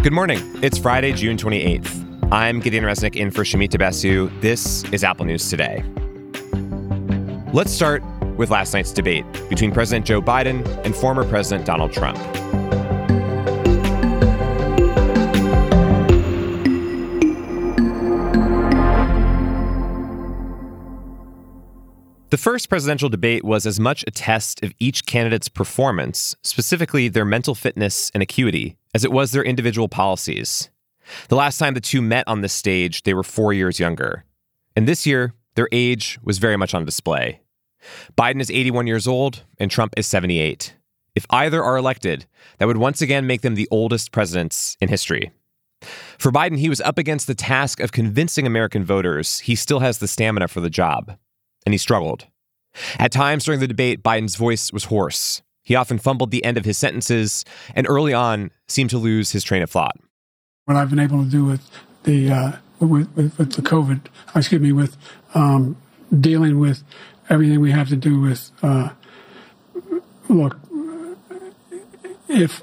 Good morning. It's Friday, June 28th. I'm Gideon Resnick in for Shamita Basu. This is Apple News Today. Let's start with last night's debate between President Joe Biden and former President Donald Trump. The first presidential debate was as much a test of each candidate's performance, specifically their mental fitness and acuity, as it was their individual policies. The last time the two met on this stage, they were 4 years younger. And this year, their age was very much on display. Biden is 81 years old, and Trump is 78. If either are elected, that would once again make them the oldest presidents in history. For Biden, he was up against the task of convincing American voters he still has the stamina for the job. And he struggled. At times during the debate, Biden's voice was hoarse. He often fumbled the end of his sentences and early on seemed to lose his train of thought. What I've been able to do with the with the COVID, with dealing with everything we have to do with, look, if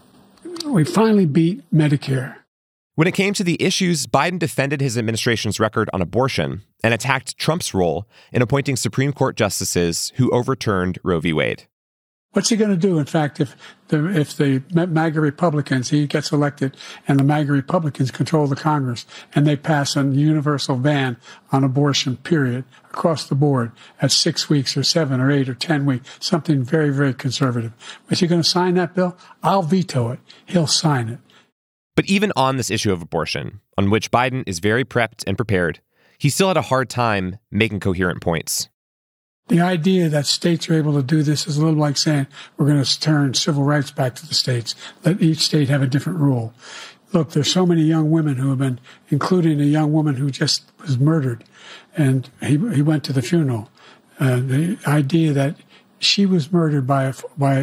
we finally beat Medicare. When it came to the issues, Biden defended his administration's record on abortion and attacked Trump's role in appointing Supreme Court justices who overturned Roe v. Wade. What's he going to do, in fact, if the MAGA Republicans, he gets elected and the MAGA Republicans control the Congress and they pass a universal ban on abortion, period, across the board at 6 weeks or 7 or 8 or 10 weeks, something very, very conservative. Is he going to sign that bill? I'll veto it. He'll sign it. But even on this issue of abortion, on which Biden is very prepped and prepared, he still had a hard time making coherent points. The idea that states are able to do this is a little like saying we're going to turn civil rights back to the states, let each state have a different rule. Look, there's so many young women who have been, including a young woman who just was murdered, and he went to the funeral. The idea that she was murdered by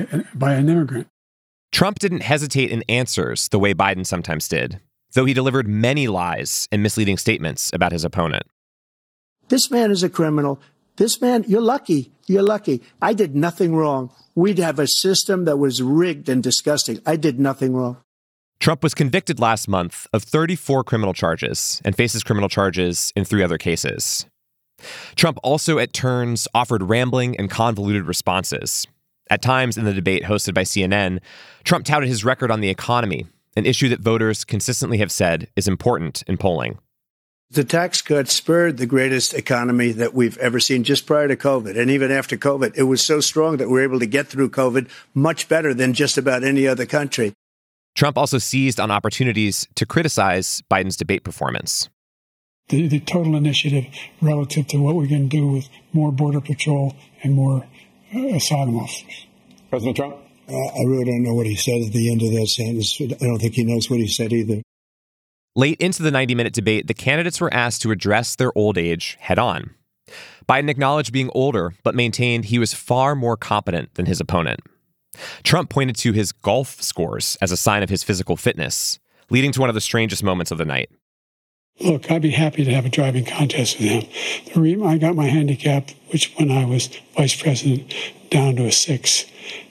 an immigrant. Trump didn't hesitate in answers the way Biden sometimes did, though he delivered many lies and misleading statements about his opponent. This man is a criminal. This man, you're lucky. You're lucky. I did nothing wrong. We'd have a system that was rigged and disgusting. I did nothing wrong. Trump was convicted last month of 34 criminal charges and faces criminal charges in 3 other cases. Trump also at turns offered rambling and convoluted responses. At times in the debate hosted by CNN, Trump touted his record on the economy, an issue that voters consistently have said is important in polling. The tax cut spurred the greatest economy that we've ever seen just prior to COVID. And even after COVID, it was so strong that we were able to get through COVID much better than just about any other country. Trump also seized on opportunities to criticize Biden's debate performance. The total initiative relative to what we're going to do with more Border Patrol and more asylum officers. President Trump? I really don't know what he said at the end of that sentence. I don't think he knows what he said either. Late into the 90-minute debate, the candidates were asked to address their old age head-on. Biden acknowledged being older, but maintained he was far more competent than his opponent. Trump pointed to his golf scores as a sign of his physical fitness, leading to one of the strangest moments of the night. Look, I'd be happy to have a driving contest with him. I got my handicap, which when I was vice president, down to a 6.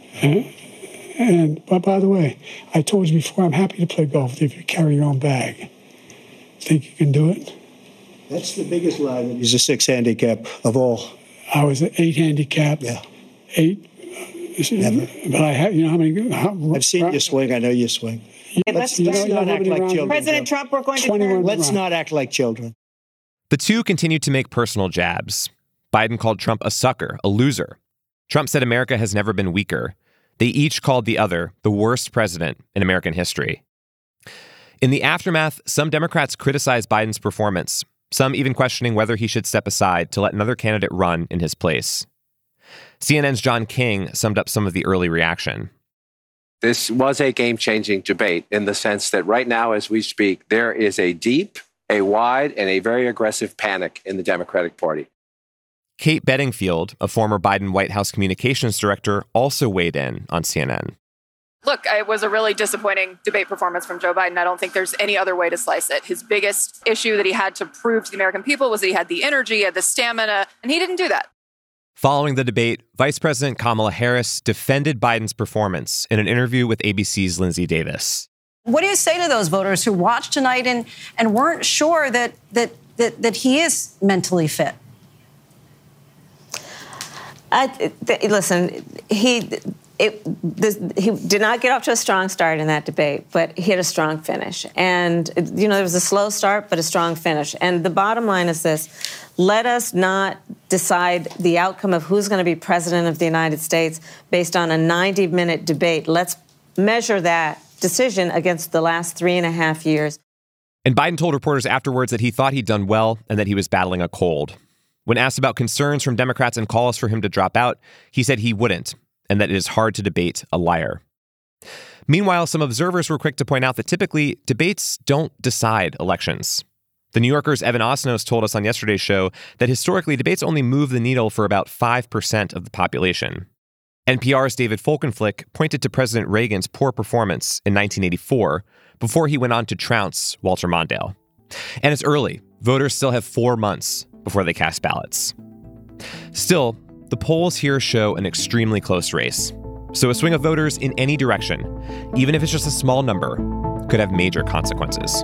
But by the way, I told you before, I'm happy to play golf if you carry your own bag. Think you can do it? That's the biggest lie. He's a 6 handicap of all. I was an 8 handicap. Yeah. 8. Never. But I had, how many? I've seen you swing. I know you swing. Let's not act like children. President Trump, we're going to Let's not act like children. The two continued to make personal jabs. Biden called Trump a sucker, a loser. Trump said America has never been weaker. They each called the other the worst president in American history. In the aftermath, some Democrats criticized Biden's performance, some even questioning whether he should step aside to let another candidate run in his place. CNN's John King summed up some of the early reaction. This was a game-changing debate in the sense that right now, as we speak, there is a deep, a wide, and a very aggressive panic in the Democratic Party. Kate Bedingfield, a former Biden White House communications director, also weighed in on CNN. Look, it was a really disappointing debate performance from Joe Biden. I don't think there's any other way to slice it. His biggest issue that he had to prove to the American people was that he had the energy, he had the stamina, and he didn't do that. Following the debate, Vice President Kamala Harris defended Biden's performance in an interview with ABC's Lindsay Davis. What do you say to those voters who watched tonight and weren't sure that he is mentally fit? Listen, he did not get off to a strong start in that debate, but he had a strong finish. And, there was a slow start, but a strong finish. And the bottom line is this: let us not decide the outcome of who's going to be president of the United States based on a 90-minute debate. Let's measure that decision against the last 3.5 years. And Biden told reporters afterwards that he thought he'd done well and that he was battling a cold. When asked about concerns from Democrats and calls for him to drop out, he said he wouldn't, and that it is hard to debate a liar. Meanwhile, some observers were quick to point out that typically debates don't decide elections. The New Yorker's Evan Osnos told us on yesterday's show that historically debates only move the needle for about 5% of the population. NPR's David Folkenflik pointed to President Reagan's poor performance in 1984 before he went on to trounce Walter Mondale. And it's early. Voters still have 4 months before they cast ballots. Still, the polls here show an extremely close race. So a swing of voters in any direction, even if it's just a small number, could have major consequences.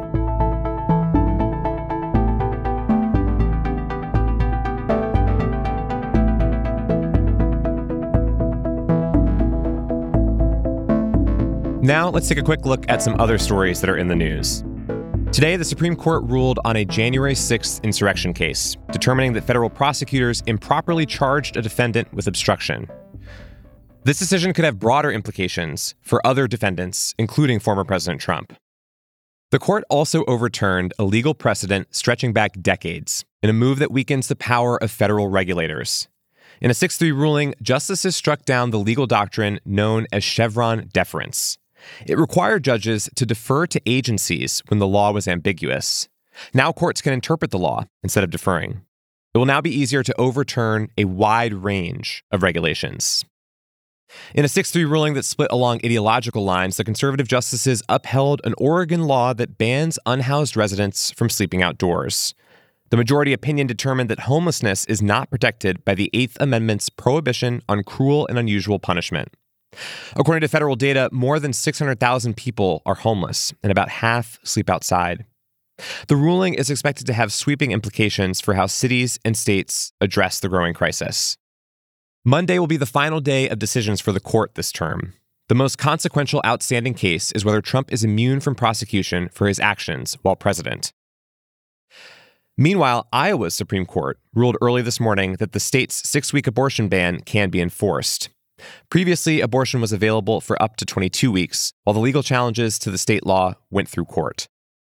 Now, let's take a quick look at some other stories that are in the news. Today, the Supreme Court ruled on a January 6th insurrection case, determining that federal prosecutors improperly charged a defendant with obstruction. This decision could have broader implications for other defendants, including former President Trump. The court also overturned a legal precedent stretching back decades in a move that weakens the power of federal regulators. In a 6-3 ruling, justices struck down the legal doctrine known as Chevron deference. It required judges to defer to agencies when the law was ambiguous. Now courts can interpret the law instead of deferring. It will now be easier to overturn a wide range of regulations. In a 6-3 ruling that split along ideological lines, the conservative justices upheld an Oregon law that bans unhoused residents from sleeping outdoors. The majority opinion determined that homelessness is not protected by the 8th Amendment's prohibition on cruel and unusual punishment. According to federal data, more than 600,000 people are homeless, and about half sleep outside. The ruling is expected to have sweeping implications for how cities and states address the growing crisis. Monday will be the final day of decisions for the court this term. The most consequential outstanding case is whether Trump is immune from prosecution for his actions while president. Meanwhile, Iowa's Supreme Court ruled early this morning that the state's 6-week abortion ban can be enforced. Previously, abortion was available for up to 22 weeks, while the legal challenges to the state law went through court.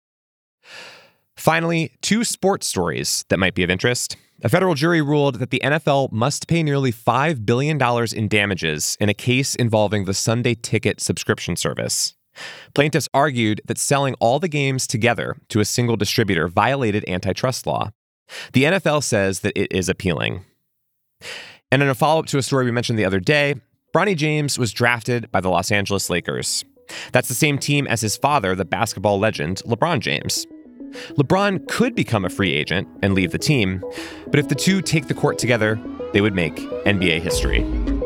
Finally, 2 sports stories that might be of interest. A federal jury ruled that the NFL must pay nearly $5 billion in damages in a case involving the Sunday Ticket subscription service. Plaintiffs argued that selling all the games together to a single distributor violated antitrust law. The NFL says that it is appealing. And in a follow-up to a story we mentioned the other day, Bronny James was drafted by the Los Angeles Lakers. That's the same team as his father, the basketball legend LeBron James. LeBron could become a free agent and leave the team, but if the two take the court together, they would make NBA history.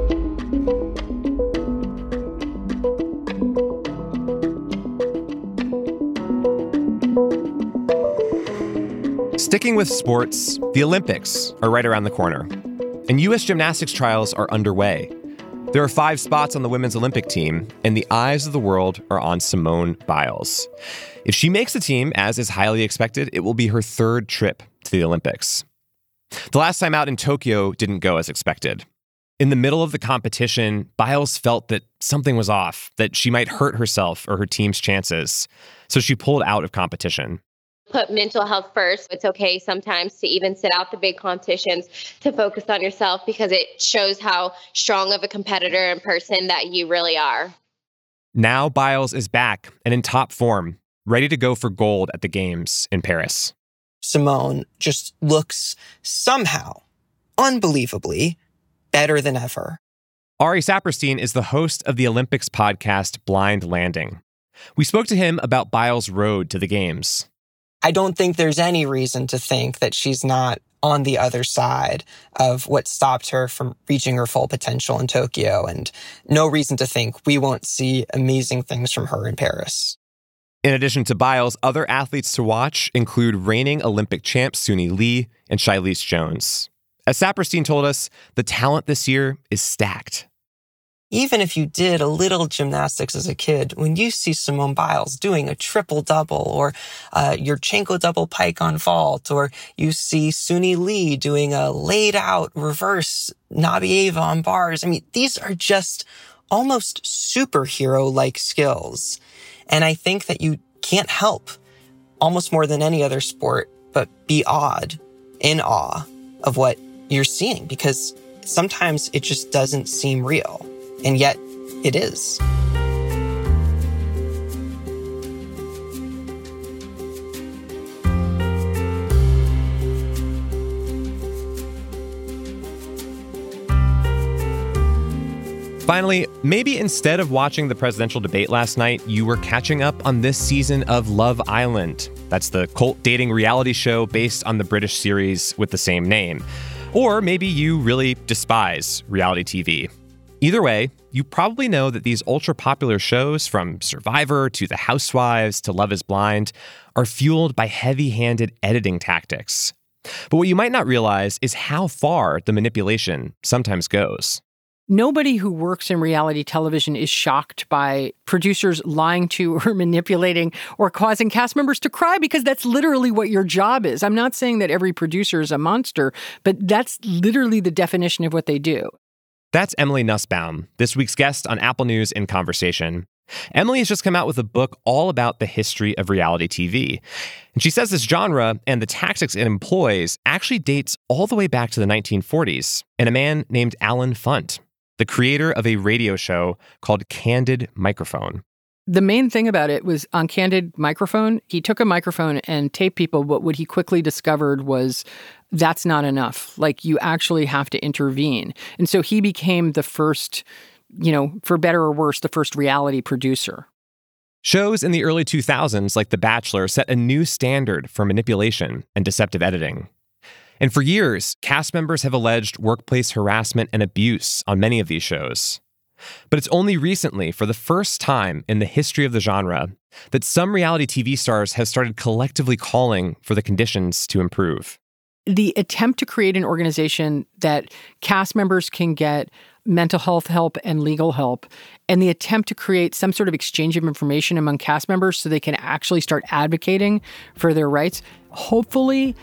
Sticking with sports, the Olympics are right around the corner, and U.S. gymnastics trials are underway. There are 5 spots on the women's Olympic team, and the eyes of the world are on Simone Biles. If she makes the team, as is highly expected, it will be her 3rd trip to the Olympics. The last time out in Tokyo didn't go as expected. In the middle of the competition, Biles felt that something was off, that she might hurt herself or her team's chances, so she pulled out of competition. Put mental health first. It's okay sometimes to even sit out the big competitions to focus on yourself because it shows how strong of a competitor and person that you really are. Now Biles is back and in top form, ready to go for gold at the Games in Paris. Simone just looks somehow, unbelievably, better than ever. Ari Saperstein is the host of the Olympics podcast Blind Landing. We spoke to him about Biles' road to the Games. I don't think there's any reason to think that she's not on the other side of what stopped her from reaching her full potential in Tokyo, and no reason to think we won't see amazing things from her in Paris. In addition to Biles, other athletes to watch include reigning Olympic champ Suni Lee and Shilese Jones. As Saperstein told us, the talent this year is stacked. Even if you did a little gymnastics as a kid, when you see Simone Biles doing a triple-double or Yurchenko double pike on vault, or you see Suni Lee doing a laid-out reverse Nabieva on bars, I mean, these are just almost superhero-like skills. And I think that you can't help, almost more than any other sport, but be in awe of what you're seeing, because sometimes it just doesn't seem real. And yet, it is. Finally, maybe instead of watching the presidential debate last night, you were catching up on this season of Love Island. That's the cult dating reality show based on the British series with the same name. Or maybe you really despise reality TV. Either way, you probably know that these ultra-popular shows, from Survivor to The Housewives to Love is Blind, are fueled by heavy-handed editing tactics. But what you might not realize is how far the manipulation sometimes goes. Nobody who works in reality television is shocked by producers lying to or manipulating or causing cast members to cry, because that's literally what your job is. I'm not saying that every producer is a monster, but that's literally the definition of what they do. That's Emily Nussbaum, this week's guest on Apple News in Conversation. Emily has just come out with a book all about the history of reality TV. And she says this genre and the tactics it employs actually dates all the way back to the 1940s and a man named Allen Funt, the creator of a radio show called Candid Microphone. The main thing about it was on Candid Microphone, he took a microphone and taped people, but what he quickly discovered was that's not enough. Like, you actually have to intervene. And so he became the first, for better or worse, the first reality producer. Shows in the early 2000s, like The Bachelor, set a new standard for manipulation and deceptive editing. And for years, cast members have alleged workplace harassment and abuse on many of these shows. But it's only recently, for the first time in the history of the genre, that some reality TV stars have started collectively calling for the conditions to improve. The attempt to create an organization that cast members can get mental health help and legal help, and the attempt to create some sort of exchange of information among cast members so they can actually start advocating for their rights, hopefully,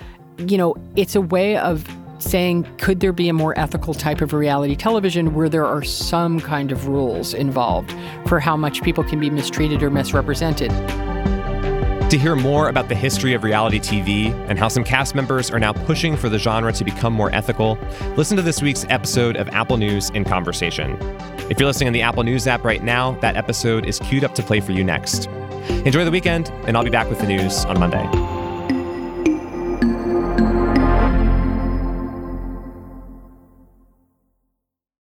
it's a way of saying, could there be a more ethical type of reality television where there are some kind of rules involved for how much people can be mistreated or misrepresented? To hear more about the history of reality TV and how some cast members are now pushing for the genre to become more ethical, listen to this week's episode of Apple News in Conversation. If you're listening on the Apple News app right now, that episode is queued up to play for you next. Enjoy the weekend, and I'll be back with the news on Monday.